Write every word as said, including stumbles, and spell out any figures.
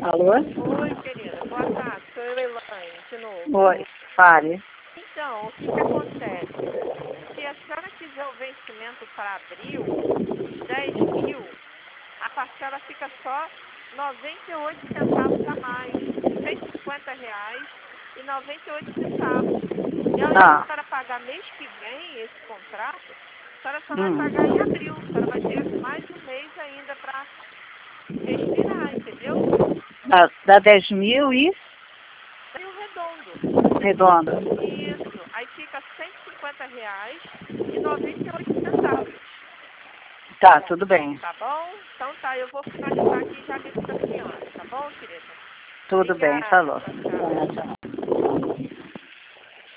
Alô? Oi, querida. Boa tarde. Sou eu, Elaine, de novo. Oi, fale. Então, o que, que acontece? Se a senhora quiser o vencimento para abril, dez mil, a parcela fica só noventa e oito centavos a mais. cento e cinquenta reais e noventa e oito centavos. E ao invés de a Ah, senhora pagar mês que vem esse contrato, a senhora só vai hum. pagar em abril. A senhora vai ter mais um mês ainda para respirar, entendeu? Dá, dá dez mil e Rio Redondo. redondo. Isso. Aí fica cento e cinquenta reais e noventa e oito centavos. Tá, tudo bem. Tá bom? Então tá, eu vou finalizar aqui e já ligo pra senhora. Tá bom, querida? Tudo bem, Obrigada. falou. Tchau, tchau. Tá, tchau.